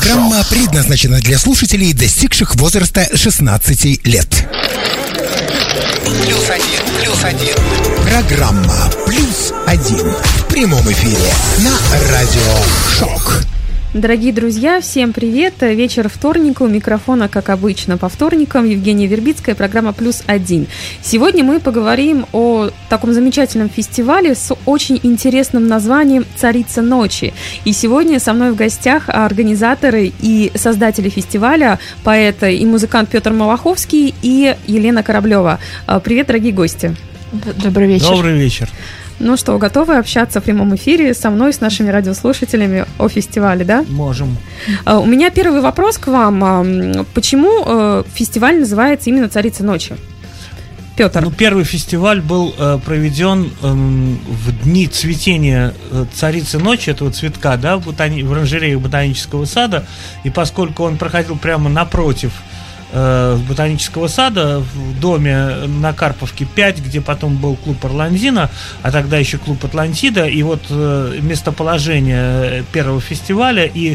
Программа предназначена для слушателей, достигших возраста 16 лет. Плюс один. Программа «Плюс один» в прямом эфире на Радио Шок. Дорогие друзья, всем привет! Вечер вторника, у микрофона, как обычно, по вторникам Евгения Вербицкая, программа «Плюс один». Сегодня мы поговорим о таком замечательном фестивале с очень интересным названием «Царица ночи». И сегодня со мной в гостях организаторы и создатели фестиваля, поэт и музыкант Петр Малаховский и Елена Кораблева. Привет, дорогие гости! Добрый вечер! Добрый вечер! Ну что, готовы общаться в прямом эфире со мной, с нашими радиослушателями о фестивале, да? Можем. У меня первый вопрос к вам. Почему фестиваль называется именно «Царица ночи»? Петр. Первый фестиваль был проведен в дни цветения царицы ночи, этого цветка, да, в оранжерее Ботанического сада. И поскольку он проходил прямо напротив Ботанического сада, в доме на Карповке 5, где потом был клуб Орландина, а тогда еще клуб Атлантида, и вот местоположение первого фестиваля и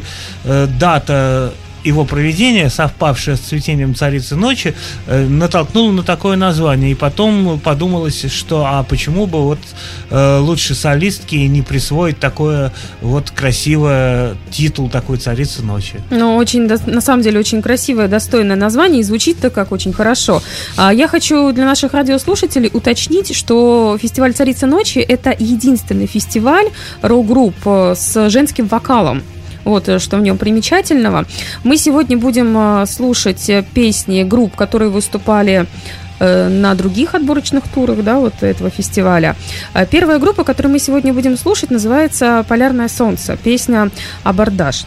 дата его проведения, совпавшая с цветением царицы ночи, натолкнула на такое название. И потом подумалось, что почему бы вот лучше солистке не присвоить такое вот красивое титул такой царицы ночи. Ну, очень, на самом деле, очень красивое, достойное название, и звучит-то как очень хорошо. Я хочу для наших радиослушателей уточнить, что фестиваль «Царица ночи» — это единственный фестиваль рок-групп с женским вокалом. Вот что в нем примечательного. Мы сегодня будем слушать песни групп, которые выступали на других отборочных турах, да, вот этого фестиваля. Первая группа, которую мы сегодня будем слушать, называется «Полярное солнце», песня «Абордаж».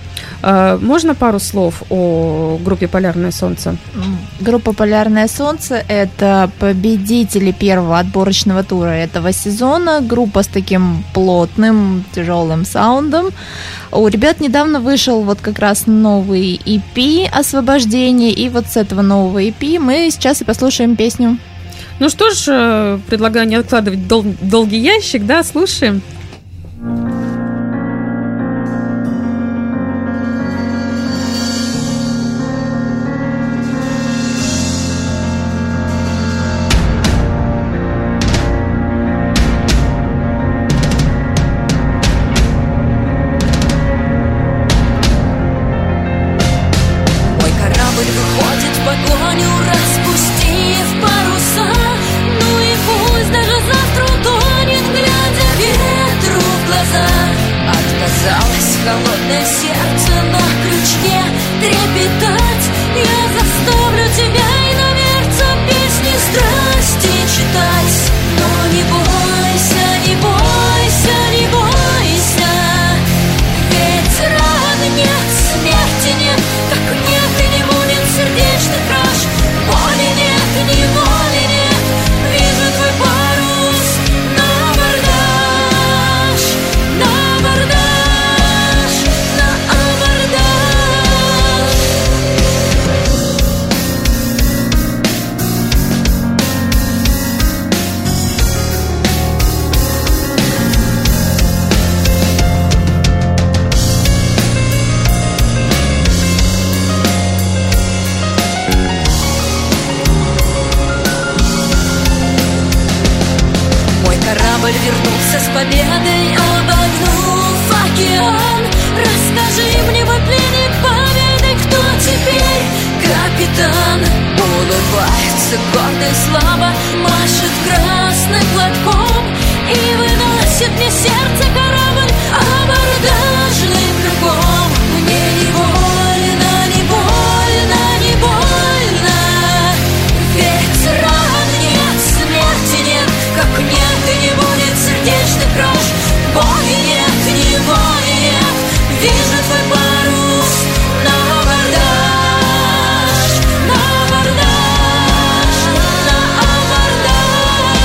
Можно пару слов о группе «Полярное солнце»? Группа «Полярное солнце» — это победители первого отборочного тура этого сезона. Группа с таким плотным, тяжелым саундом. У ребят недавно вышел вот как раз новый EP «Освобождение», и вот с этого нового EP мы сейчас и послушаем песню. Ну что ж, предлагаю не откладывать долгий ящик, да, слушаем. Холодное сердце на крючке трепетать. Я заставлю тебя иноверца песни страсти читать. Но не бойся, не бойся, не бойся, ведь раны нет, смерти нет, как нет и не будет сердечных раж. Боли нет, неволи нет, вижу твой парус на абордаж, на абордаж. Вернулся с победой, обогнув океан. Расскажи мне в плене победы, кто теперь капитан? Улыбается гордо и слабо, машет красным платком и выносит мне сердце корабль абордажным кругом. Мне не больно, не больно, не больно, ведь ран нет, смерти нет, как нет и не будет сердечных рож. Боли нет, неволи нет, вижу твой парус на абордаж, на абордаж, на абордаж.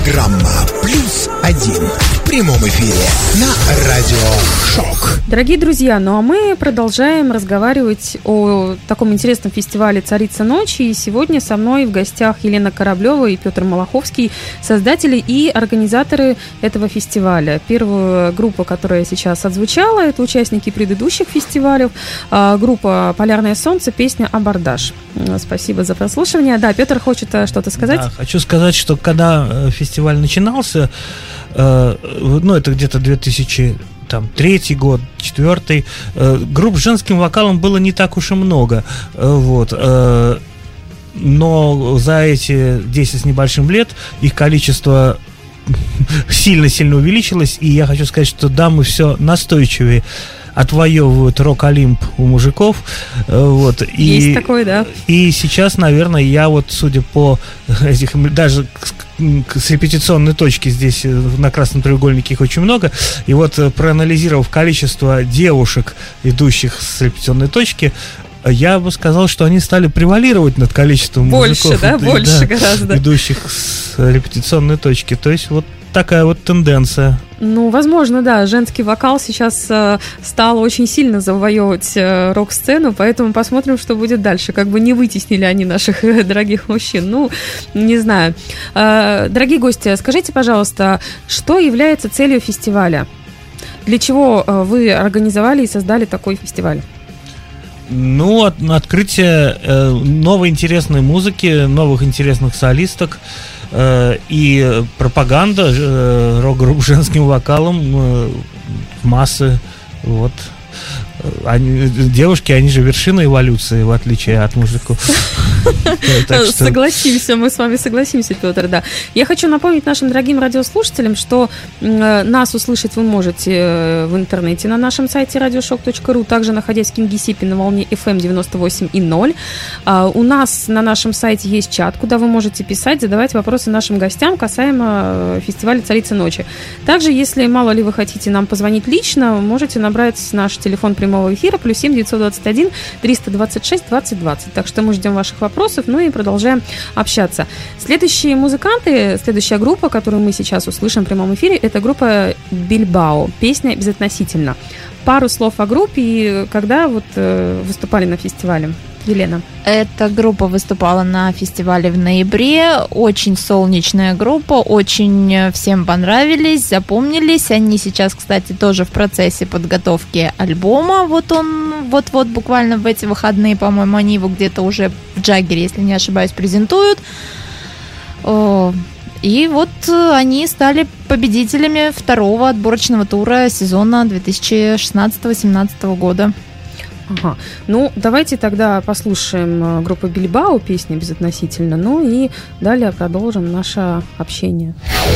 Программа «Плюс-1» в прямом эфире на Радио Шок. Дорогие друзья, ну а мы продолжаем разговаривать о таком интересном фестивале «Царица ночи». И сегодня со мной в гостях Елена Кораблева и Петр Малаховский, создатели и организаторы этого фестиваля. Первая группа, которая сейчас отзвучала, это участники предыдущих фестивалей. Группа «Полярное солнце», песня «Абордаж». Спасибо за прослушивание. Да, Петр хочет что-то сказать. Да, хочу сказать, что когда фестиваль начинался, ну, это где-то 2003 год, 2004, групп с женским вокалом было не так уж и много. Вот. Но за эти 10 с небольшим лет их количество сильно-сильно увеличилось. И я хочу сказать, что дамы все настойчивее отвоевывают рок-олимп у мужиков. Вот. Есть такое, да. И сейчас, наверное, я вот, судя по этих, даже с репетиционной точки здесь на красном треугольнике их очень много. И вот, проанализировав количество девушек, идущих с репетиционной точки, я бы сказал, что они стали превалировать над количеством больше, мужиков, да? Больше гораздо. идущих с репетиционной точки. То есть вот такая вот тенденция. Ну, возможно, да, женский вокал сейчас стал очень сильно завоевывать рок-сцену, поэтому посмотрим, что будет дальше. Как бы не вытеснили они наших дорогих мужчин. Ну, не знаю. Дорогие гости, скажите, пожалуйста, что является целью фестиваля? Для чего вы организовали и создали такой фестиваль? Ну, открытие новой интересной музыки, новых интересных солисток и пропаганда рок-групп с женским вокалом в массы. Вот. Девушки, они же вершина эволюции, в отличие от мужиков. Согласимся, мы с вами согласимся, Петр, да. Я хочу напомнить нашим дорогим радиослушателям, что нас услышать вы можете в интернете на нашем сайте radioshock.ru, также находясь в Кингисеппе на волне FM 98,0. У нас на нашем сайте есть чат, куда вы можете писать, задавать вопросы нашим гостям касаемо фестиваля «Царица ночи». Также, если мало ли вы хотите нам позвонить лично, можете набрать наш телефон прямого эфира +7 921 326 20 20. Так что мы ждем ваших вопросов, ну и продолжаем общаться. Следующие музыканты, следующая группа, которую мы сейчас услышим в прямом эфире, это группа «Бильбао», песня «Безотносительно». Пару слов о группе и когда вот выступали на фестивале. Елена. Эта группа выступала на фестивале в ноябре. Очень солнечная группа, очень всем понравились, запомнились. Они сейчас, кстати, тоже в процессе подготовки альбома. Вот он, вот буквально в эти выходные, по-моему, они его где-то уже в Джаггере, если не ошибаюсь, презентуют. И вот они стали победителями второго отборочного тура сезона 2016-2017 года. Ага. Ну, давайте тогда послушаем группу «Бильбао», песня «Безотносительно», ну и далее продолжим наше общение.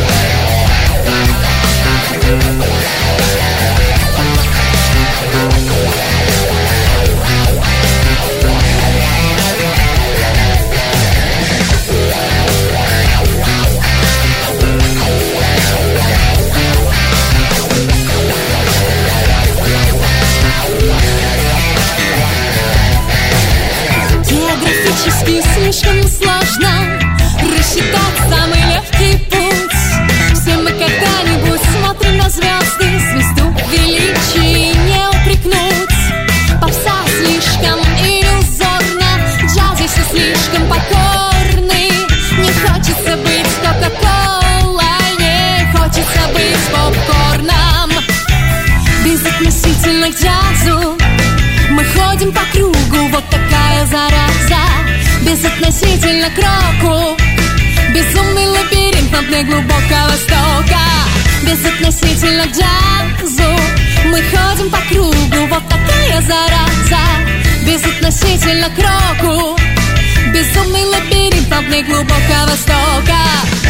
Слишком сложно рассчитать самый легкий путь. Все мы когда-нибудь смотрим на звезды, звезду величия не упрекнуть. Попса слишком иллюзорна, джаз все слишком покорны. Не хочется быть кока-колой, не хочется быть попкорном. Безотносительно к джазу мы ходим по кругу, вот такая зараза. Безотносительно к року, безумный лабиринт на дне глубокого востока. Безотносительно к джазу мы ходим по кругу, вот такая зараза. Безотносительно к року, безумный лабиринт на дне глубокого востока.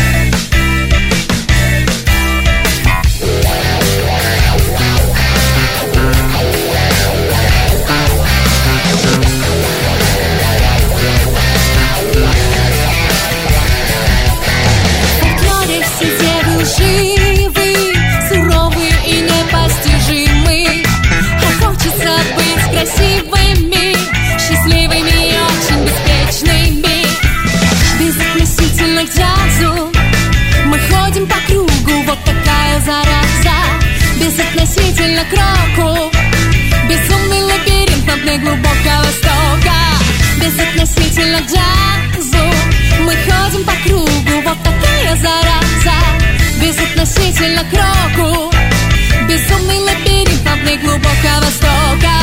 Живы, суровые и непостижимы. А хочется быть красивыми, счастливыми и очень беспечными. Безотносительно к джазу вот такая зараза. Безотносительно к року, безумный лабиринт на дне глубокого стока. Безотносительно к джазу, мы ходим по кругу, вот такая зараза. Безотносительно к року, безумный лабиринт на дне глубокого стока.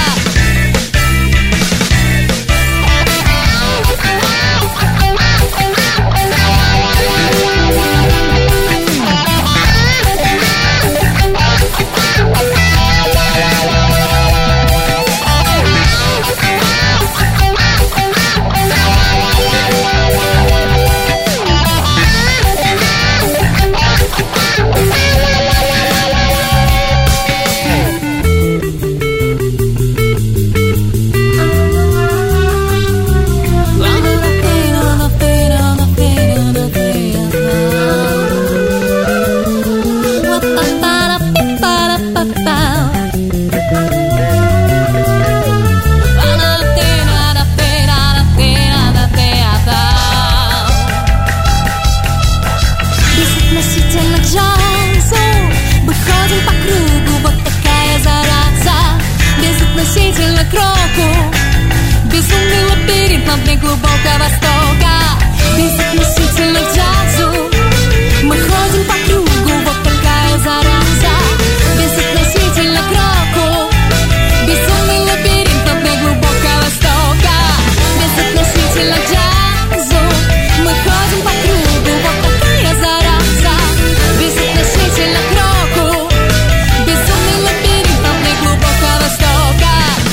Безотносительно к року, безумный лабиринт на дне глубокого стока. Безотносительно к джазу, мы ходим по кругу, вот такая зараза. Безотносительно к року, безумный лабиринт на дне глубокого стока. Безотносительно к джазу, мы ходим по кругу, вот такая зараза. Безотносительно к року, безумный лабиринт на дне глубокого стока.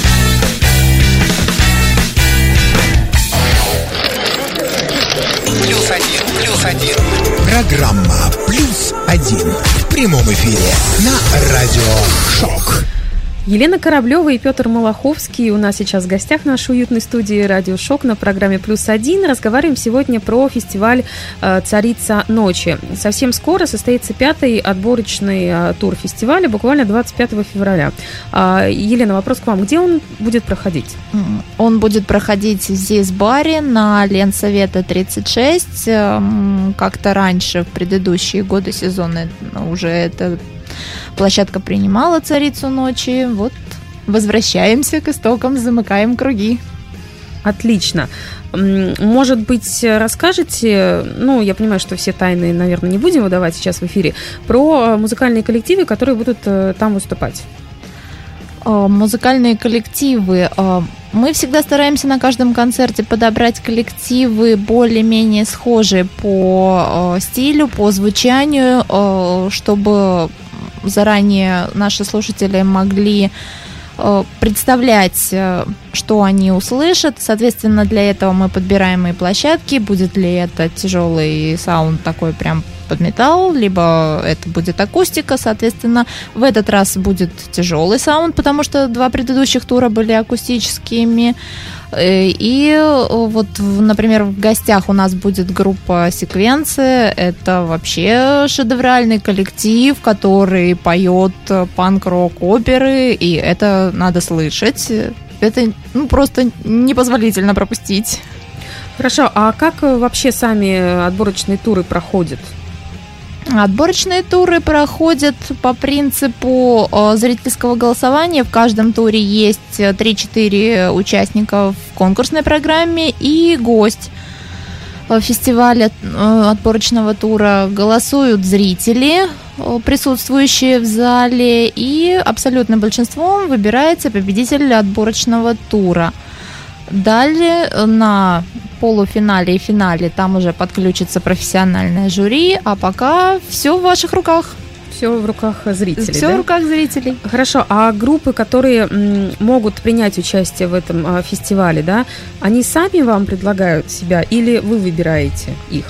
Плюс один. Программа «Плюс один» в прямом эфире на Радио Шок. Елена Кораблева и Петр Малаховский у нас сейчас в гостях в нашей уютной студии «Радио Шок» на программе «Плюс один». Разговариваем сегодня про фестиваль «Царица ночи». Совсем скоро состоится 5-й отборочный тур фестиваля, буквально 25 февраля. Елена, вопрос к вам. Где он будет проходить? Он будет проходить здесь в баре на Ленсовета 36. Как-то раньше, в предыдущие годы сезона, уже это... Площадка принимала «Царицу ночи». Вот возвращаемся к истокам, замыкаем круги. Отлично. Может быть, расскажете, я понимаю, что все тайны, наверное, не будем выдавать сейчас в эфире, про музыкальные коллективы, которые будут там выступать. Музыкальные коллективы. Мы всегда стараемся на каждом концерте подобрать коллективы более-менее схожие по стилю, по звучанию, чтобы заранее наши слушатели могли представлять, что они услышат. Соответственно, для этого мы подбираем и площадки. Будет ли это тяжелый саунд такой прям под металл, либо это будет акустика. Соответственно, в этот раз будет тяжелый саунд, потому что 2 предыдущих тура были акустическими. И вот, например, в гостях у нас будет группа «Секвенция». Это вообще шедевральный коллектив, который поет панк-рок оперы, и это надо слышать. Это просто непозволительно пропустить. Хорошо, а как вообще сами отборочные туры проходят? Отборочные туры проходят по принципу зрительского голосования. В каждом туре есть 3-4 участника в конкурсной программе и гость фестиваля отборочного тура. Голосуют зрители, присутствующие в зале, и абсолютным большинством выбирается победитель отборочного тура. Далее на полуфинале и финале там уже подключится профессиональное жюри, а пока все в ваших руках. Все в руках зрителей. Все в руках зрителей. Хорошо, а группы, которые могут принять участие в этом фестивале, да, они сами вам предлагают себя или вы выбираете их?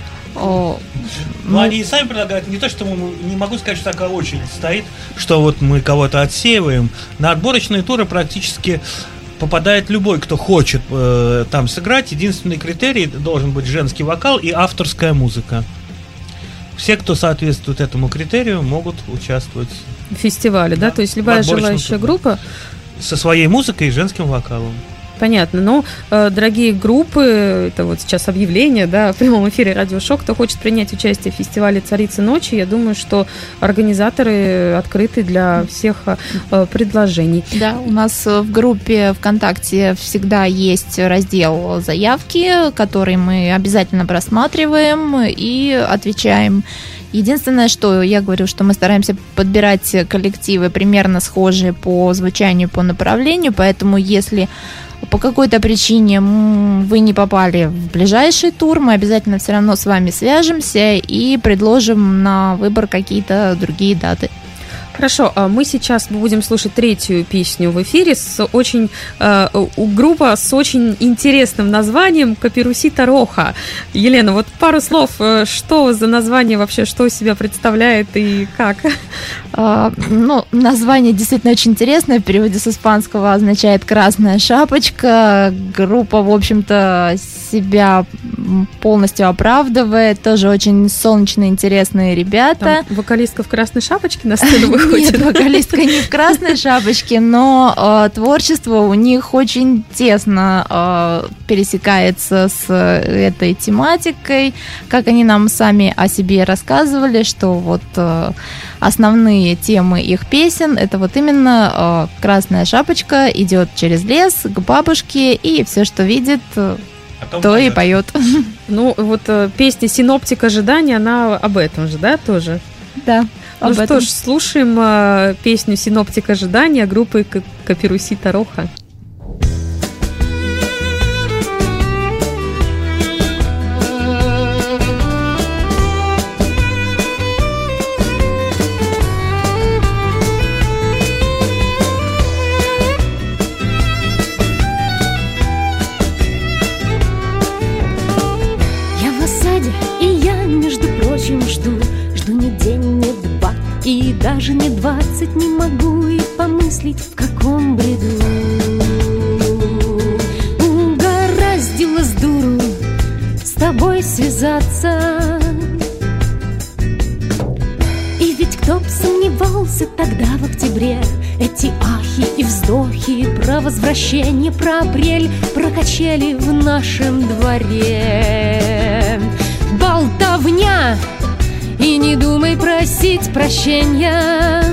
Они и сами предлагают. Не то, что не могу сказать, что такая очередь стоит, что вот мы кого-то отсеиваем. На отборочные туры практически попадает любой, кто хочет там сыграть. Единственный критерий должен быть женский вокал и авторская музыка. Все, кто соответствует этому критерию, могут участвовать в фестивале, да? То есть любая желающая группа со своей музыкой и женским вокалом. Понятно. Но, дорогие группы, это вот сейчас объявление, да, в прямом эфире Радио Шок, кто хочет принять участие в фестивале «Царицы ночи», я думаю, что организаторы открыты для всех предложений. Да, у нас в группе ВКонтакте всегда есть раздел «Заявки», который мы обязательно просматриваем и отвечаем. Единственное, что я говорю, что мы стараемся подбирать коллективы примерно схожие по звучанию, по направлению, поэтому если по какой-то причине вы не попали в ближайший тур, мы обязательно все равно с вами свяжемся и предложим на выбор какие-то другие даты. Хорошо, мы сейчас будем слушать третью песню в эфире с очень группа с очень интересным названием «Капирусита Роха». Елена, вот пару слов, что за название вообще, что из себя представляет и как? Название действительно очень интересное, в переводе с испанского означает «красная шапочка». Группа, в общем-то, себя полностью оправдывает, тоже очень солнечные, интересные ребята. Там вокалистка в красной шапочке на сцену выходит? Нет, вокалистка не в красной шапочке, но творчество у них очень тесно пересекается с этой тематикой. Как они нам сами о себе рассказывали, что вот основные темы их песен — это вот именно красная шапочка идет через лес к бабушке и все, что видит, то и поет. Ну, вот песня «Синоптик ожидания», она об этом же, да, тоже? Да. Ну что ж, слушаем песню «Синоптик ожидания» группы «Капирусита Роха». Я в осаде, и я, между прочим, жду ни день, ни два, и даже не 20 не могу и помыслить, в каком бреду. Угораздило с дуру с тобой связаться. И ведь кто б сомневался тогда в октябре, эти ахи и вздохи про возвращение, про апрель, про качели в нашем дворе. Болтовня! И не думай просить прощения.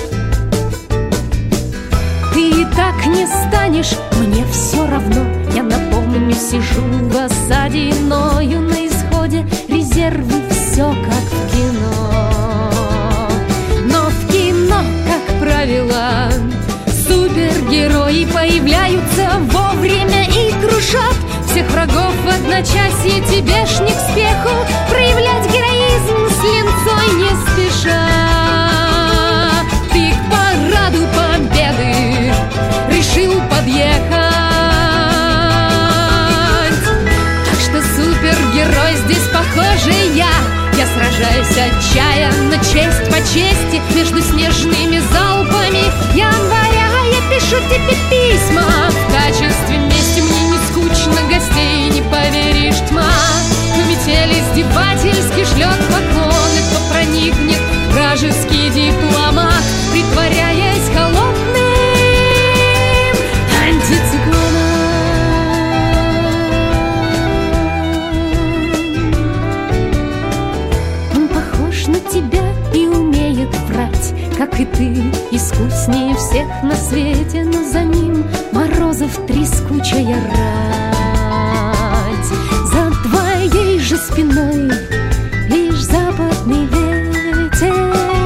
Ты и так не станешь, мне все равно. Я напомню, сижу в осаде иною на исходе. Резервы, все как в кино. Но в кино, как правило, супергерои появляются вовремя и крушат всех врагов в одночасье. Тебе ж не к спеху проявлять героизм с линцой не спеша. Ты к параду победы решил подъехать. Так что супергерой здесь, похоже, я сражаюсь отчаянно, честь по чести, между снежными залпами января. Я пишу тебе письма в качестве мести. Мне не скучно, гостей не поверишь, тьма. В метель издевательски шлет поклоны, кто проникнет вражеский дипломат, притворяясь холодным антициклоном. Он похож на тебя и умеет врать, как и ты, искуснее всех на свете, но за ним Морозов трескучая рать. За твоей же спиной лишь западный ветер.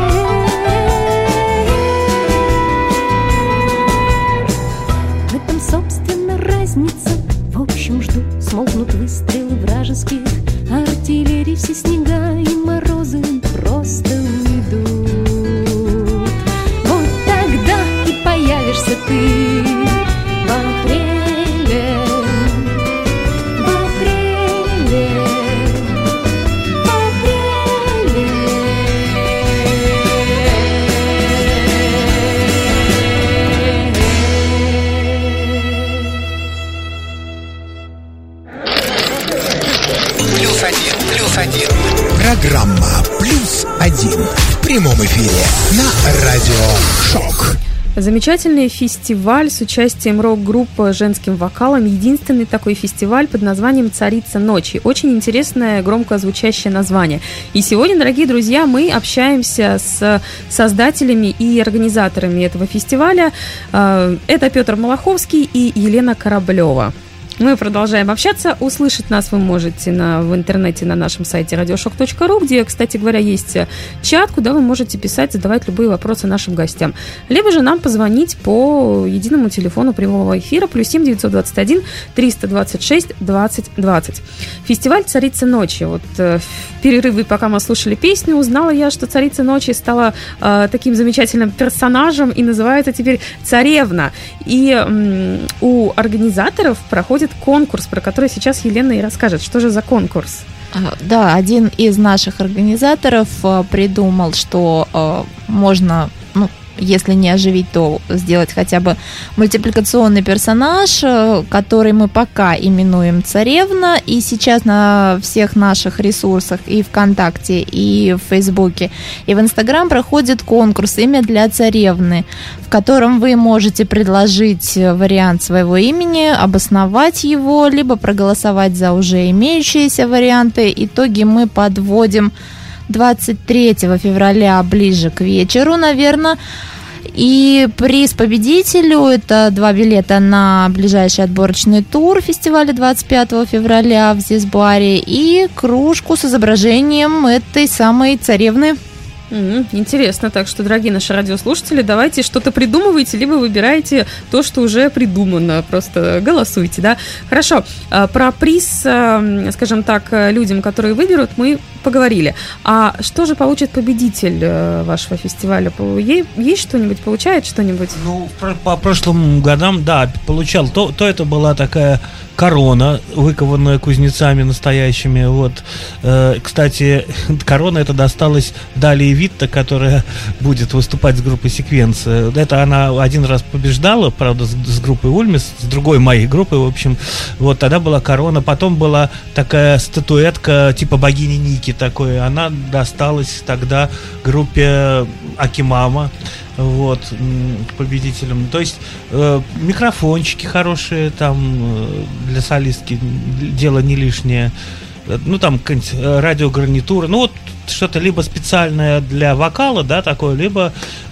В этом, собственно, разница. В общем, жду, смолкнут выстрелы вражеских артиллерий, все снега и морозы просто уйдут. Вот тогда и появишься ты в апреле, в апреле, в апреле. +1. Программа «+1» в прямом эфире на Радио Шок. Замечательный фестиваль с участием рок-группы женским вокалом. Единственный такой фестиваль под названием «Царица ночи». Очень интересное, громко звучащее название. И сегодня, дорогие друзья, мы общаемся с создателями и организаторами этого фестиваля. Это Петр Малаховский и Елена Кораблева. Мы продолжаем общаться. Услышать нас вы можете в интернете на нашем сайте radioshock.ru, где, кстати говоря, есть чат, куда вы можете писать, задавать любые вопросы нашим гостям. Либо же нам позвонить по единому телефону прямого эфира +7 921 326 20 20. Фестиваль «Царица ночи». Вот в перерыве, пока мы слушали песню, узнала я, что «Царица ночи» стала таким замечательным персонажем и называется теперь «Царевна». И у организаторов проходит конкурс, про который сейчас Елена и расскажет. Что же за конкурс? Да, один из наших организаторов придумал, что можно, если не оживить, то сделать хотя бы мультипликационный персонаж, который мы пока именуем «Царевна». И сейчас на всех наших ресурсах и ВКонтакте, и в Фейсбуке, и в Инстаграм проходит конкурс «Имя для царевны», в котором вы можете предложить вариант своего имени, обосновать его, либо проголосовать за уже имеющиеся варианты. Итоги мы подводим 23 февраля ближе к вечеру, наверное. И приз победителю – это 2 билета на ближайший отборочный тур фестиваля 25 февраля в Зисбаре и кружку с изображением этой самой царевны. Интересно. Так что, дорогие наши радиослушатели, давайте что-то придумывайте, либо выбирайте то, что уже придумано. Просто голосуйте, да? Хорошо. Про приз, скажем так, людям, которые выберут, мы поговорили. А что же получит победитель вашего фестиваля? Есть что-нибудь? Получает что-нибудь? По прошлым годам, да, получал. То это была такая корона, выкованная кузнецами настоящими. Вот. Кстати, корона эта досталась Далии Витта, которая будет выступать с группой «Секвенс». Это она один раз побеждала, правда, с группой «Ульмис», с другой моей группой, в общем. Вот тогда была корона. Потом была такая статуэтка типа богини Ники такой. Она досталась тогда группе «Акимама». Вот, победителям. То есть микрофончики хорошие там для солистки, дело не лишнее. Там какая-нибудь радиогарнитура. Вот что-то либо специальное для вокала, да, такое, либо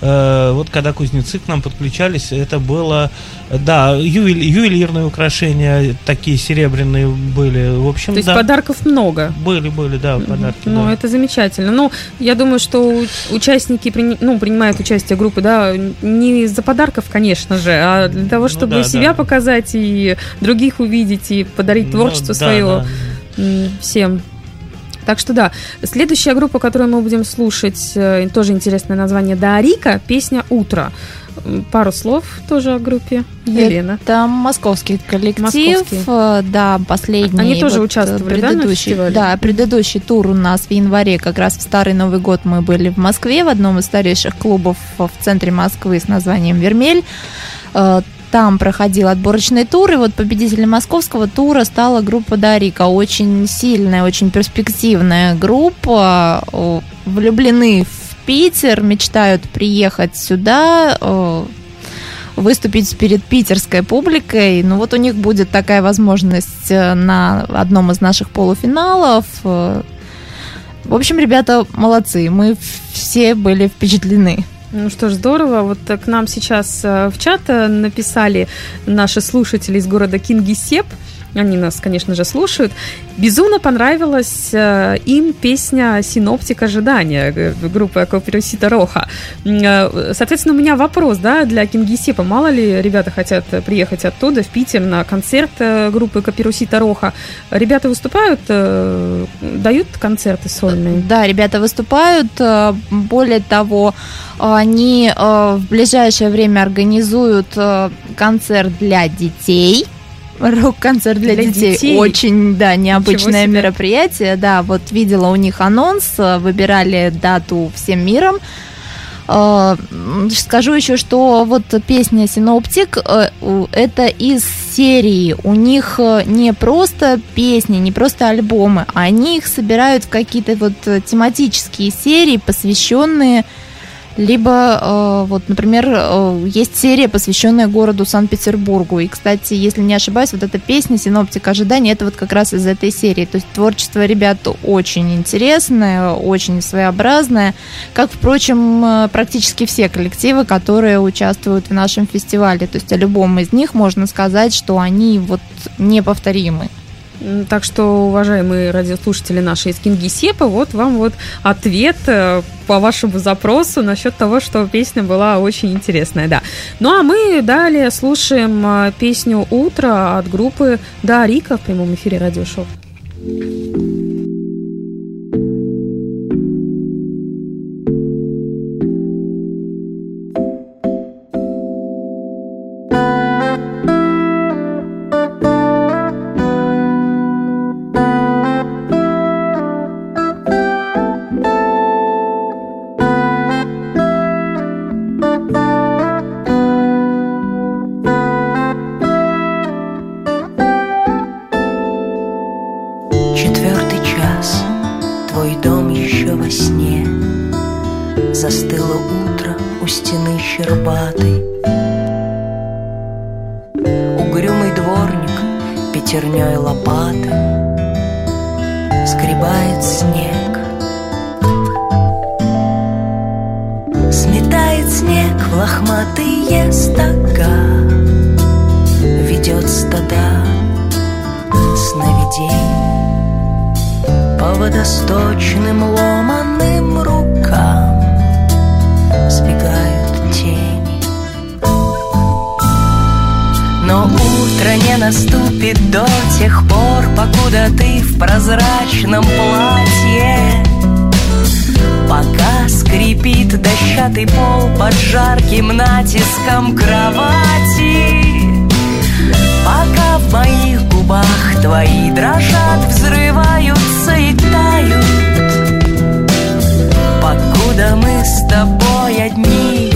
вот когда кузнецы к нам подключались, это было, да, ювелирные украшения такие серебряные были, в общем, то есть подарков много? Были, да, подарки. Ну, да. Это замечательно. Я думаю, что участники принимают участие группы, да, не из-за подарков, конечно же, а для того, чтобы себя показать и других увидеть, и подарить творчество свое всем. Так что да, следующая группа, которую мы будем слушать, тоже интересное название, Даарика, песня «Утро». Пару слов тоже о группе. Елена. Это московский коллектив. Да, последний. Они тоже участвовали, да, на фестивале? Да, предыдущий тур у нас в январе, как раз в Старый Новый год мы были в Москве, в одном из старейших клубов в центре Москвы с названием «Вермель». Там проходил отборочный тур, и вот победителем московского тура стала группа Даарика. Очень сильная, очень перспективная группа. Влюблены в Питер, мечтают приехать сюда, выступить перед питерской публикой. Вот у них будет такая возможность на одном из наших полуфиналов. В общем, ребята молодцы, мы все были впечатлены. Ну что ж, здорово. Вот к нам сейчас в чат написали наши слушатели из города Кингисепп. Они нас, конечно же, слушают. Безумно понравилась им песня «Синоптик ожидания» группы Капиросита Роха. Соответственно, у меня вопрос, да, для Кингисеппа. Мало ли ребята хотят приехать оттуда, в Питер, на концерт группы Капиросита Роха. Ребята выступают, дают концерты сольные? Да, ребята выступают. Более того, они в ближайшее время организуют концерт для детей. Рок-концерт для детей. Очень, да, необычное мероприятие. Да, вот видела у них анонс, выбирали дату всем миром. Скажу еще, что вот песня «Синоптик» это из серии. У них не просто песни, не просто альбомы, они их собирают в какие-то вот тематические серии, посвященные Либо, вот, например, есть серия, посвященная городу Санкт-Петербургу. И, кстати, если не ошибаюсь, вот эта песня «Синоптик ожиданий» — это вот как раз из этой серии. То есть творчество ребят очень интересное, очень своеобразное, как, впрочем, практически все коллективы, которые участвуют в нашем фестивале. То есть о любом из них можно сказать, что они вот неповторимы. Так что, уважаемые радиослушатели наши из Кингисеппа, вот вам вот ответ по вашему запросу насчет того, что песня была очень интересная, да. Ну а мы далее слушаем песню «Утро» от группы «Да, Рика» в прямом эфире радиошоу. Застыло утро у стены щербатой. Угрюмый дворник пятерней лопаты сгребает снег, сметает снег в лохматые стога, ведет стада сновидений по водосточным ломаным рукам. Сбегают тени, но утро не наступит до тех пор, покуда ты в прозрачном платье, пока скрипит дощатый пол под жарким натиском кровати, пока в моих губах твои дрожат, взрываются и тают, покуда мы с тобой одни.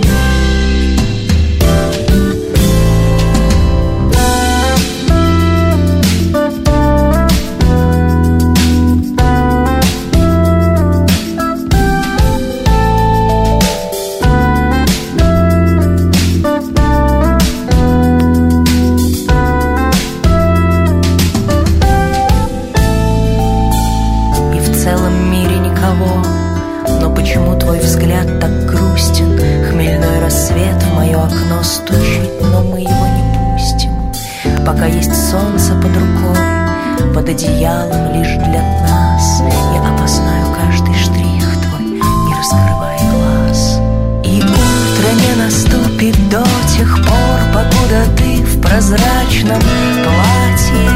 И в целом мире никого. Но почему твой взгляд так грустен? Хмельной рассвет в мое окно стучит, но мы его не пустим. Пока есть солнце под рукой, под одеялом лишь для нас, я опознаю каждый штрих твой, не раскрывая глаз. И утро не наступит до тех пор, покуда ты в прозрачном платье,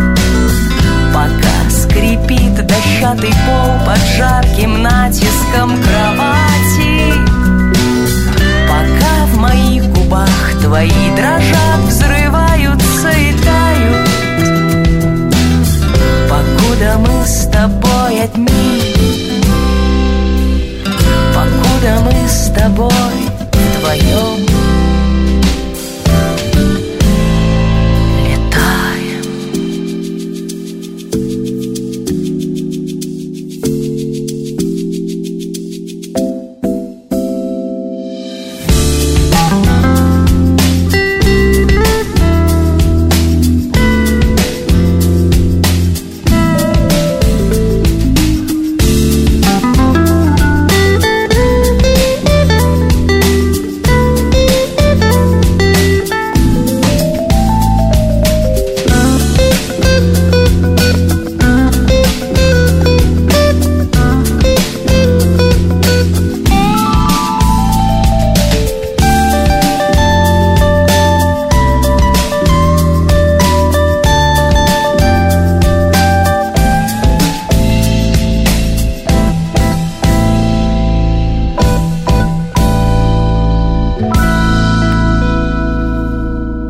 пока скрипит дощатый пол под жарким натиском кровати, пока в моих губах твои дрожат, взрываются и тают, покуда мы с тобой одни, покуда мы с тобой вдвоем.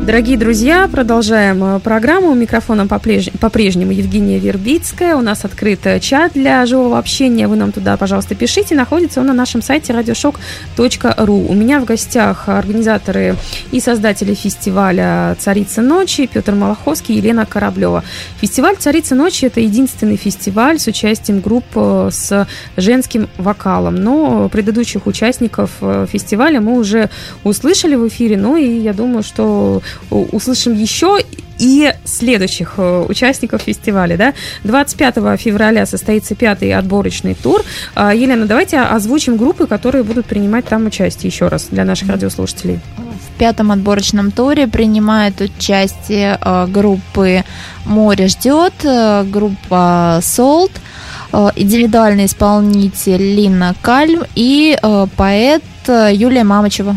Дорогие друзья, продолжаем программу. У микрофона по-прежнему Евгения Вербицкая. У нас открыт чат для живого общения. Вы нам туда, пожалуйста, пишите. Находится он на нашем сайте radioshock.ru. У меня в гостях организаторы и создатели фестиваля «Царица ночи» Петр Малаховский и Елена Кораблева. Фестиваль «Царица ночи» — это единственный фестиваль с участием групп с женским вокалом. Но предыдущих участников фестиваля мы уже услышали в эфире. Ну и я думаю, что услышим еще и следующих участников фестиваля. Да? 25 февраля состоится 5-й отборочный тур. Елена, давайте озвучим группы, которые будут принимать там участие еще раз для наших радиослушателей. В 5-м отборочном туре принимают участие группы «Море ждет», группа «Солт», индивидуальный исполнитель Лина Кальм и поэт Юлия Мамычева.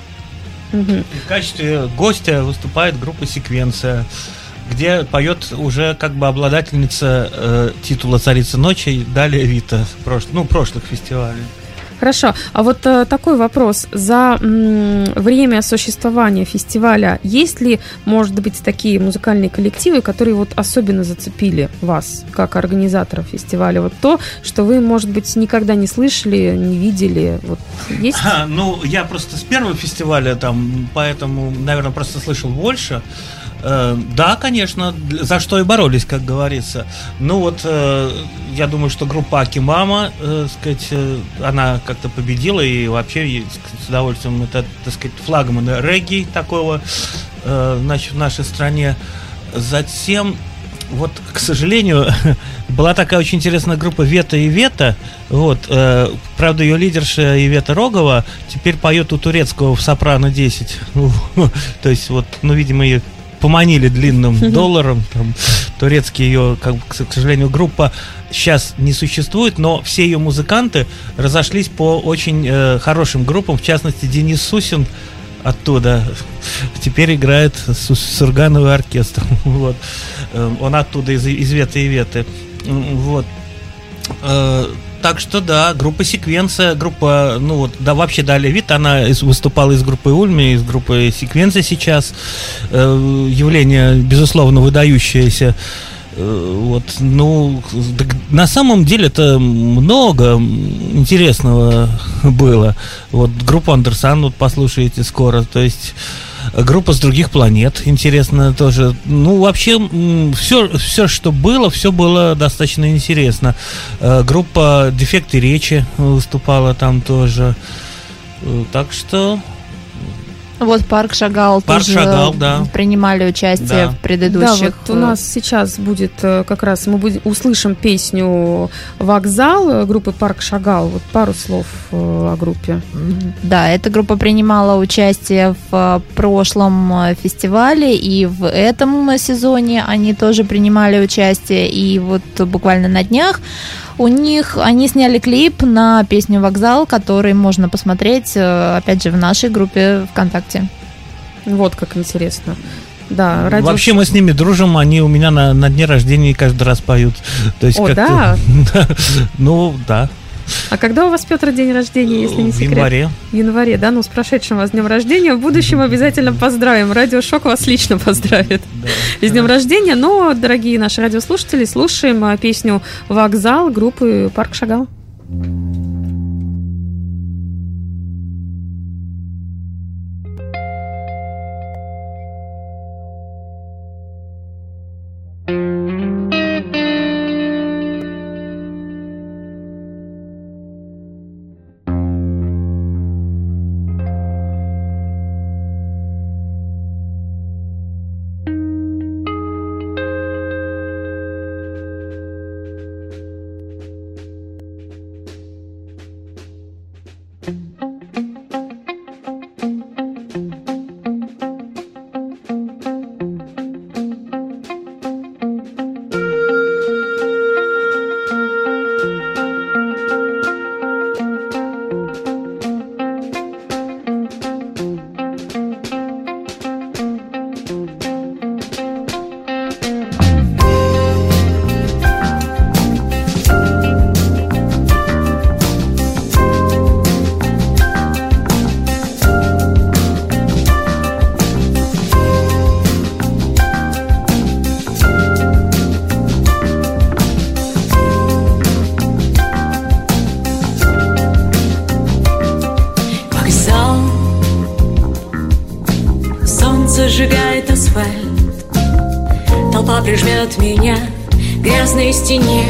В качестве гостя выступает группа «Секвенция», где поет уже как бы обладательница титула «Царица ночи» Далия Вита, прошлых фестивалей. Хорошо. А вот такой вопрос. За время существования фестиваля есть ли, может быть, такие музыкальные коллективы, которые вот особенно зацепили вас, как организаторов фестиваля? Вот то, что вы, может быть, никогда не слышали, не видели, вот есть? Я просто с первого фестиваля там, поэтому, наверное, просто слышал больше. Да, конечно, за что и боролись, как говорится. Я думаю, что группа Акимама, она как-то победила, и вообще с удовольствием это, так сказать, флагман регги такого, в нашей стране. Затем, к сожалению, была такая очень интересная группа Вета и Вета. Правда, ее лидерша Ивета Рогова теперь поет у турецкого в сопрано 10. То есть, видимо, ее поманили длинным долларом. Турецкий ее, к сожалению, группа сейчас не существует, но все ее музыканты разошлись по очень хорошим группам. В частности, Денис Сусин оттуда теперь играет сургановый оркестр. Он оттуда из Веты и Веты. Так что да, группа «Секвенция», вообще Далия Вит, она выступала из группы «Ульми», из группы «Секвенция» сейчас, явление, безусловно, выдающееся. На самом деле это много интересного было. Группу «Андерсан» послушаете скоро, то есть группа с других планет, интересно тоже. Вообще, все, что было, все было достаточно интересно. Группа «Дефекты речи» выступала там тоже. Так что... Парк Шагал тоже принимали участие в предыдущих. Да, у нас сейчас будет как раз, мы услышим песню «Вокзал» группы Парк Шагал. Пару слов о группе. Да, эта группа принимала участие в прошлом фестивале, и в этом сезоне они тоже принимали участие, и буквально на днях они сняли клип на песню «Вокзал», который можно посмотреть, опять же, в нашей группе ВКонтакте. Вот как интересно. Да, вообще мы с ними дружим, они у меня на дне рождения каждый раз поют. То есть да? Да. А когда у вас, Петр, день рождения, если не секрет? В январе. Да, с прошедшим вас днем рождения. В будущем обязательно поздравим. Радио Шок вас лично поздравит с днем рождения. Но, дорогие наши радиослушатели, слушаем песню «Вокзал» группы Парк Шагал. вокзал. Солнце сжигает асфальт, толпа прижмет меня к грязной стене.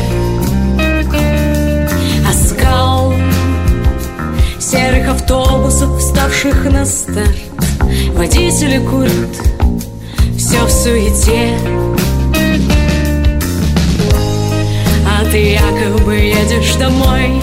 Оскал серых автобусов, вставших на старт. Водители курят, все в суете. А ты якобы едешь домой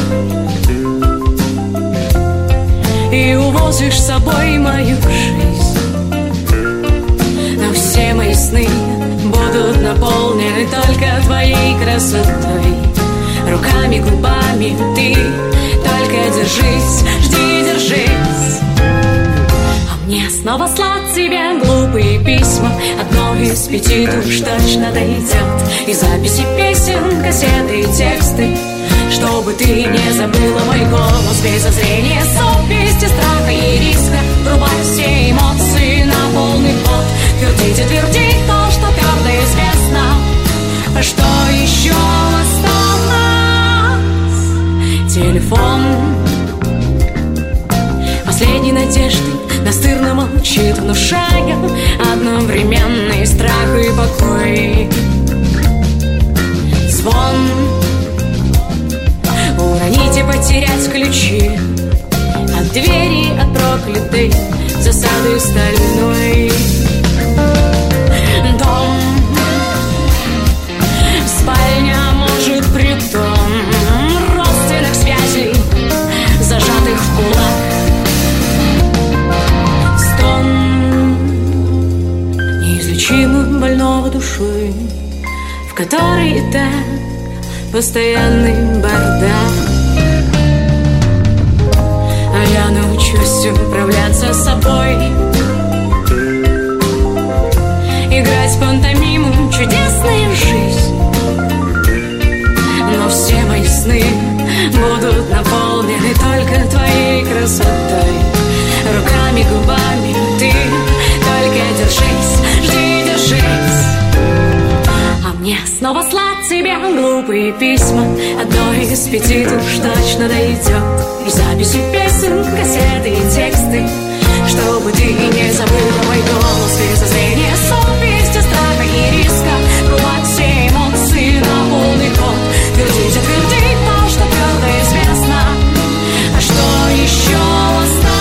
и увозишь с собой мою жизнь. Но все мои сны будут наполнены только твоей красотой. Руками, губами ты только держись, жди, держись. А мне снова слать тебе глупые письма. Одно из 5 уж точно дойдет. И записи песен, кассеты и тексты, чтобы ты не забыла мой голос. Без зазрения совести, страха и риска врубать все эмоции на полный ход. Твердить и твердить то, что твердо известно. А что еще осталось? Телефон последней надежды настырно молчит, внушая одновременно и страх, и покой. Звон уронить и потерять ключи от двери, от проклятой засады стальной. Дом, спальня, может, притом родственных связей, зажатых в кулак. Стон неизлечимо больного души, в которой и так постоянный бардак. А я научусь управляться собой, играть в пантомиму чудесную жизнь. Но все мои сны будут наполнены только твоей красотой. Руками, губами ты только держись, жди, держись. А мне снова слать тебе глупые письма. Одно из 5 уж точно дойдет. И записи песен, кассеты и тексты, чтобы ты не забыла мой голос. Без зазрения совести, страха и риска врубать все эмоции на полный ход. Твердить и твердить то, что твердо известно. А что еще осталось?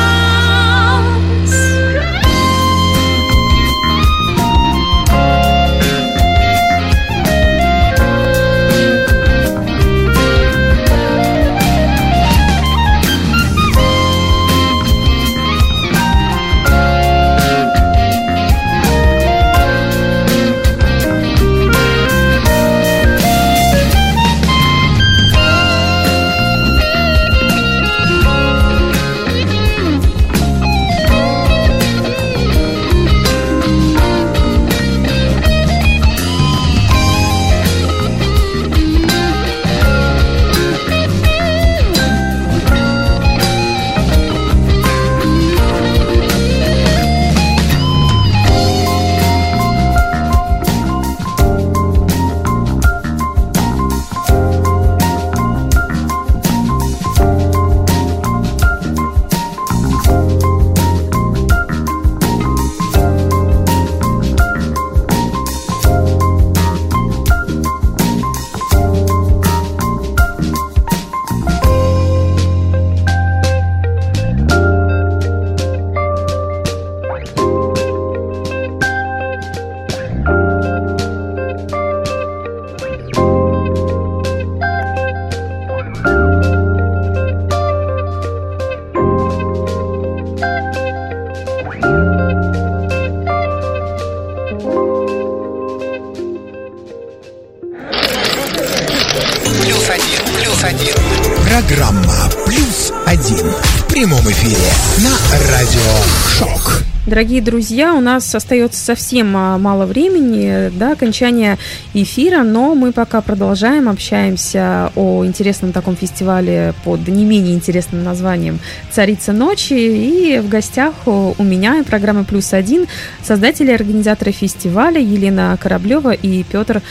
Программа «Плюс-1» в прямом эфире на Радио Шок. Дорогие друзья, у нас остается совсем мало времени до окончания эфира, но мы пока продолжаем, общаемся о интересном таком фестивале под не менее интересным названием «Царица ночи». И в гостях у меня программы «Плюс-1» создатели и организаторы фестиваля Елена Кораблева и Петр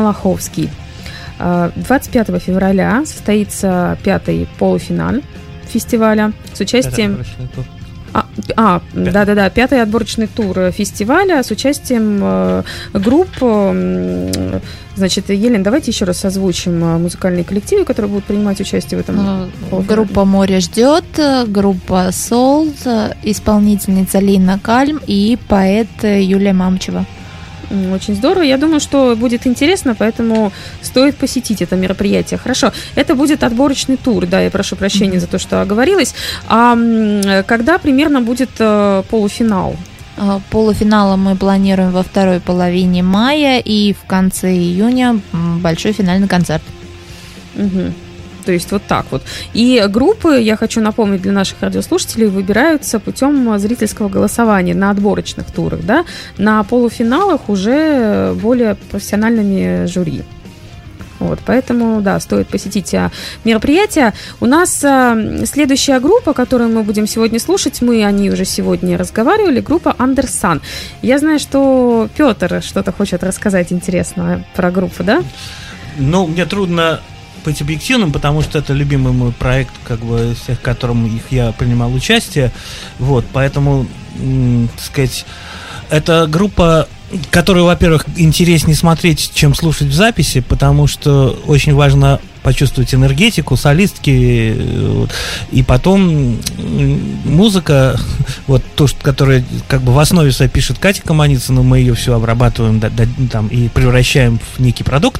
Малаховский. 25 февраля состоится 5-й полуфинал фестиваля с участием... Да-да-да, 5-й отборочный тур фестиваля с участием групп. Значит, Елена, давайте еще раз озвучим музыкальные коллективы, которые будут принимать участие в этом. Группа «Море ждет», группа «Солд», исполнительница Лина Кальм и поэт Юлия Мамчева. Очень здорово. Я думаю, что будет интересно, поэтому стоит посетить это мероприятие. Хорошо. Это будет отборочный тур, да, я прошу прощения за то, что оговорилась. А когда примерно будет полуфинал? Полуфинала мы планируем во второй половине мая и в конце июня большой финальный концерт. Угу. То есть вот так вот. И группы, я хочу напомнить для наших радиослушателей, выбираются путем зрительского голосования на отборочных турах, да, на полуфиналах уже более профессиональными жюри. Вот, поэтому, да, стоит посетить мероприятие. У нас следующая группа, которую мы будем сегодня слушать, мы о ней уже сегодня разговаривали, группа Under Sun. Я знаю, что Петр что-то хочет рассказать интересное про группу, да? Ну, мне трудно быть объективным, потому что это любимый мой проект, как бы, в котором я принимал участие. Вот, поэтому, так сказать, это группа, которую, во-первых, интереснее смотреть, чем слушать в записи, потому что очень важно почувствовать энергетику солистки, и потом музыка, вот то, которая как бы в основе своей пишет Катя Команицына, мы ее все обрабатываем там, и превращаем в некий продукт,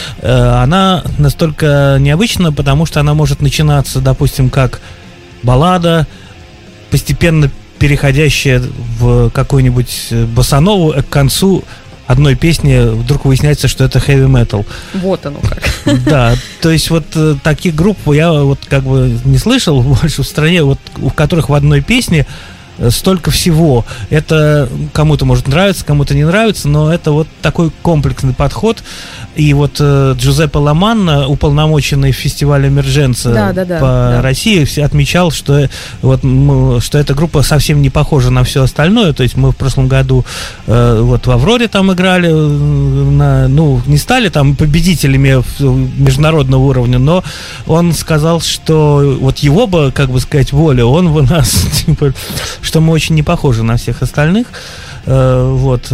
она настолько необычна, потому что она может начинаться, допустим, как баллада, постепенно переходящая в какую-нибудь босанову, к концу одной песни вдруг выясняется, что это heavy metal. Вот оно как. Да, то есть вот таких групп я вот как бы не слышал больше в стране, вот у которых в одной песне столько всего. Это кому-то может нравиться, кому-то не нравится, но это вот такой комплексный подход. И вот Джузеппе Ламанна, уполномоченный фестиваля Эмердженца по России, отмечал, что, вот, что эта группа совсем не похожа на все остальное. То есть мы в прошлом году вот в «Авроре» там играли, не стали там победителями международного уровня, но он сказал, что вот его бы, как бы сказать, воля, он бы нас, типа, что мы очень не похожи на всех остальных. Вот.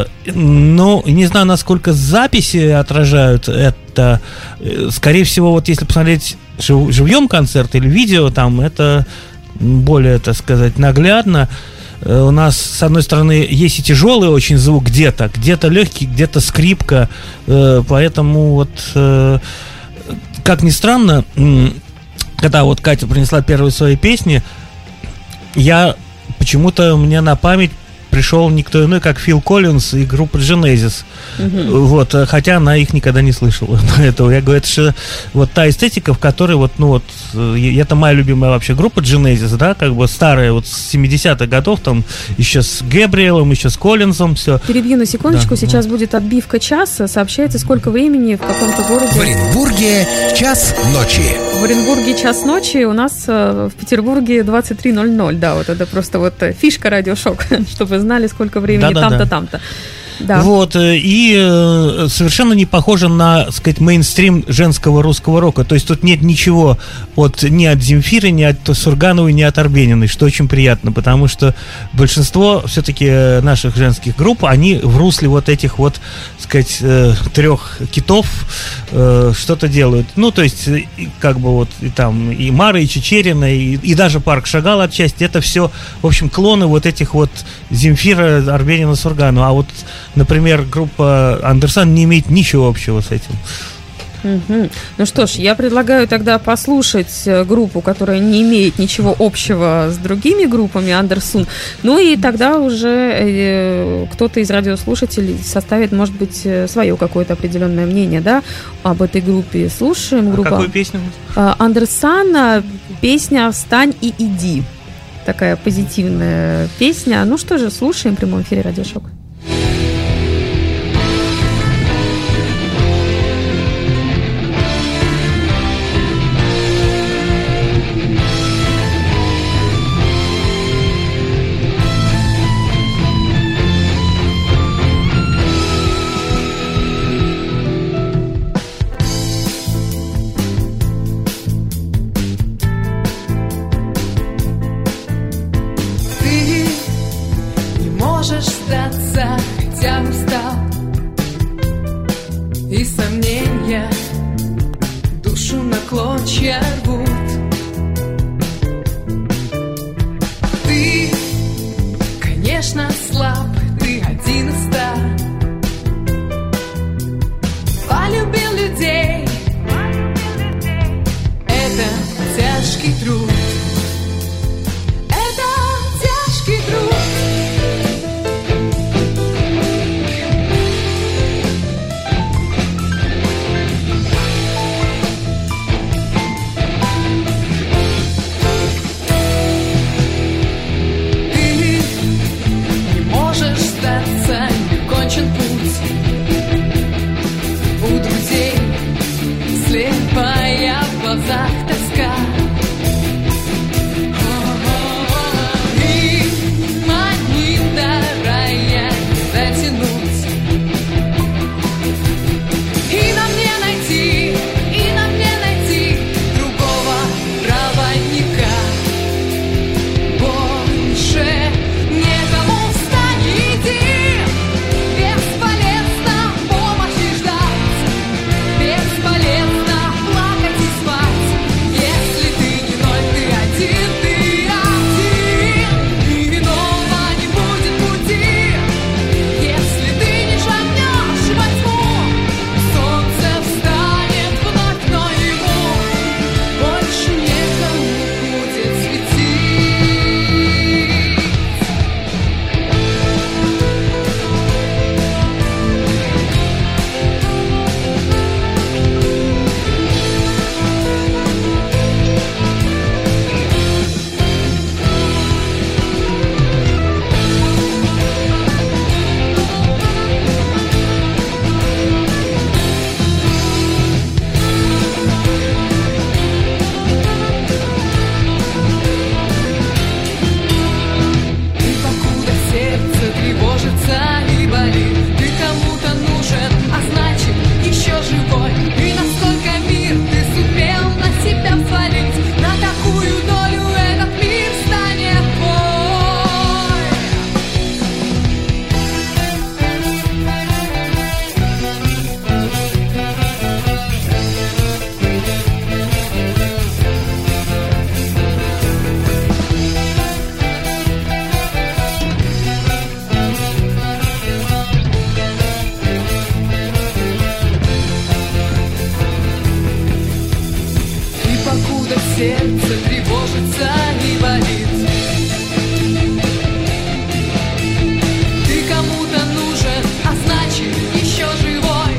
Но не знаю, насколько записи отражают это. Скорее всего, вот если посмотреть живьем концерт или видео, там это более, так сказать, наглядно. У нас, с одной стороны, есть и тяжелый очень звук где-то легкий, где-то скрипка. Поэтому вот, как ни странно, когда вот Катя принесла первые свои песни, почему-то мне на память пришел никто иной, как Фил Коллинз и группа Genesis. Вот, хотя она их никогда не слышала. Поэтому я говорю, это же вот та эстетика, в которой вот, это моя любимая вообще группа Genesis, да, как бы старая, вот с 70-х годов, там, еще с Гэбриэлом, еще с Коллинзом, все. Перебью на секундочку, сейчас будет отбивка часа, сообщается, сколько времени в каком-то городе. В Оренбурге час ночи. В Оренбурге час ночи, у нас в Петербурге 23:00, да, вот это просто вот фишка радиошок, чтобы знали, сколько времени там-то, там-то. Да. Вот, и совершенно не похоже на, так сказать, мейнстрим женского русского рока. То есть тут нет ничего ни от Земфиры, ни от Сургановой, ни от Арбениной, что очень приятно, потому что большинство все-таки наших женских групп, они в русле вот этих вот, так сказать, трех китов что-то делают. Ну, то есть, как бы вот и там и Мара, и Чечерина, и даже Парк Шагал отчасти, это все, в общем, клоны вот этих вот Земфира, Арбенина, Сурганова. А вот, например, группа Under Sun не имеет ничего общего с этим. Ну что ж, я предлагаю тогда послушать группу, которая не имеет ничего общего с другими группами Under Sun. Ну и тогда уже кто-то из радиослушателей составит, может быть, свое какое-то определенное мнение, да, об этой группе. Слушаем группу. Какую песню? Under Sun, песня «Встань и иди». Такая позитивная песня. Ну что же, слушаем в прямом эфире «Радиошок». клочья рвут. Ты, конечно, слаб, ты один из 100. Полюбил людей, это тяжкий труд. Это тяжкий труд. Слепая в глазах тоска. И манит до рая дотянуть. И на мне найти другого проводника. Больше некому встань, иди. Бесполезно помощи ждать. Бесполезно плакать и спать. Если ты не ноль, ты один. И иного не будет пути. Если ты не шагнешь во тьму, солнце встанет вновь, но ему больше некому будет светить. И покуда сердце тревожится и болит, ты кому-то нужен, а значит еще живой. И насколько мир ты сумел на себя взвалить, на такую долю этот мир станет твой. И покуда сердце тревожится и болит, ты кому-то нужен, а значит еще живой.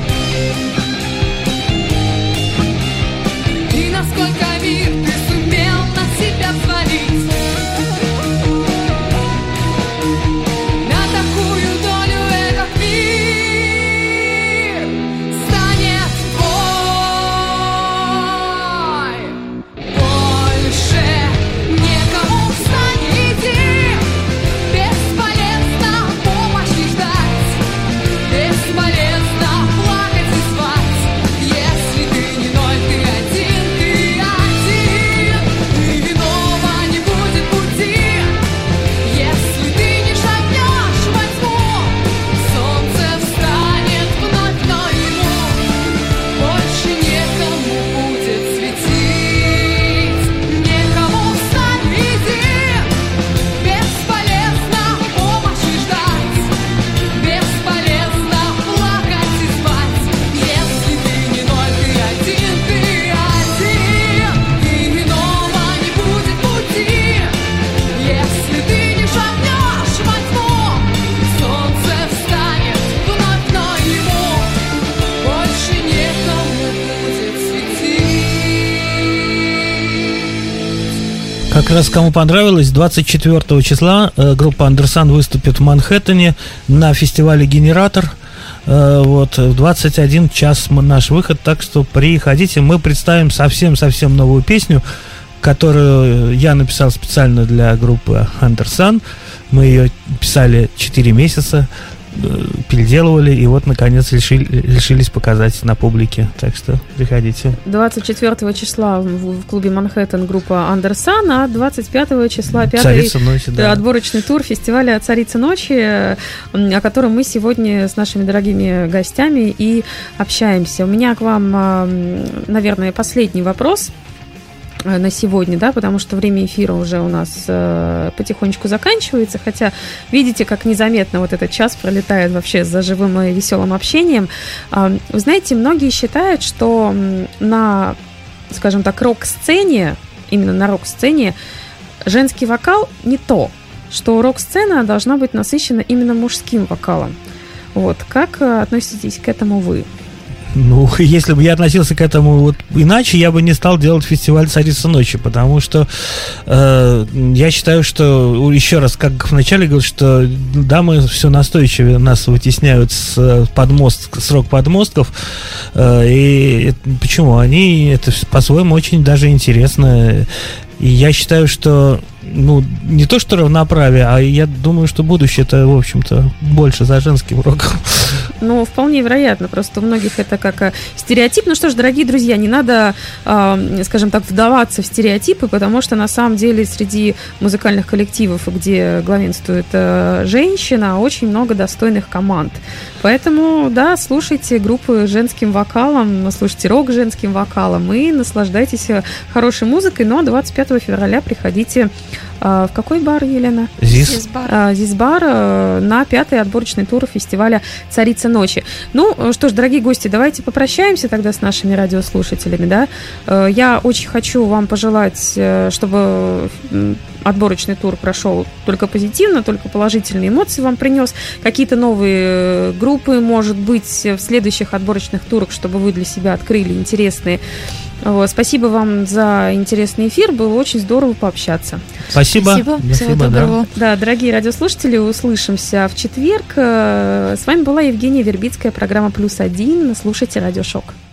И насколько мир ты сумел на себя взвалить, на такую долю этот мир станет твой. Больше некому встань, иди. Бесполезно помощи ждать. Бесполезно плакать и спать. Если ты не ноль, ты один. И иного не будет пути. Если ты не шагнешь во тьму, солнце встанет вновь, но ему больше некому будет светить. Некому встань, иди. Бесполезно помощи ждать. Бесполезно плакать и спать. Если ты не ноль, ты один. И иного не будет пути. Если ты не шагнешь во тьму, солнце встанет вновь, но ему больше некому будет светить. Как раз кому понравилось, 24 числа группа Андерсан выступит в Манхэттене на фестивале «Генератор». Вот, в 21 час наш выход, так что приходите, мы представим совсем-совсем новую песню, которую я написал специально для группы Андерсан. Мы ее писали 4 месяца, переделывали, и вот, наконец, решились показать на публике. Так что приходите. 24 числа в клубе «Манхэттен» группа «Андерсан», а 25 числа «Царица ночи», да. Отборочный тур фестиваля «Царица ночи», о котором мы сегодня с нашими дорогими гостями и общаемся. У меня к вам, наверное, последний вопрос. на сегодня, да, потому что время эфира уже у нас потихонечку заканчивается, хотя видите, как незаметно вот этот час пролетает вообще за живым и веселым общением. Вы знаете, многие считают, что на, скажем так, рок-сцене, именно на рок-сцене женский вокал не то, что рок-сцена должна быть насыщена именно мужским вокалом. Вот, как относитесь к этому вы? Ну, если бы я относился к этому вот иначе, я бы не стал делать фестиваль «Царица ночи», потому что я считаю, что, еще раз, как вначале говорил, что дамы все настойчивее нас вытесняют с рок-подмостков, и почему? Они, это по-своему очень даже интересно, и я считаю, что не то что равноправие, а я думаю, что будущее-то, в общем-то, больше за женским роком. Ну, вполне вероятно, просто у многих это как стереотип. Ну что ж, дорогие друзья, не надо, скажем так, вдаваться в стереотипы, потому что на самом деле среди музыкальных коллективов, где главенствует женщина, очень много достойных команд. Поэтому, да, слушайте группы с женским вокалом, слушайте рок с женским вокалом и наслаждайтесь хорошей музыкой. Но 25 февраля приходите в какой бар, Елена? ЗИС-бар на 5-й отборочный тур фестиваля «Царица ночи». Ну, что ж, дорогие гости, давайте попрощаемся тогда с нашими радиослушателями, да? Я очень хочу вам пожелать, чтобы отборочный тур прошел только позитивно, только положительные эмоции вам принес, какие-то новые группы, может быть, в следующих отборочных турах, чтобы вы для себя открыли интересные. Вот. Спасибо вам за интересный эфир, было очень здорово пообщаться. Спасибо. Всего доброго. Да, дорогие радиослушатели, услышимся в четверг. С вами была Евгения Вербицкая, программа «+1». Слушайте «Радиошок».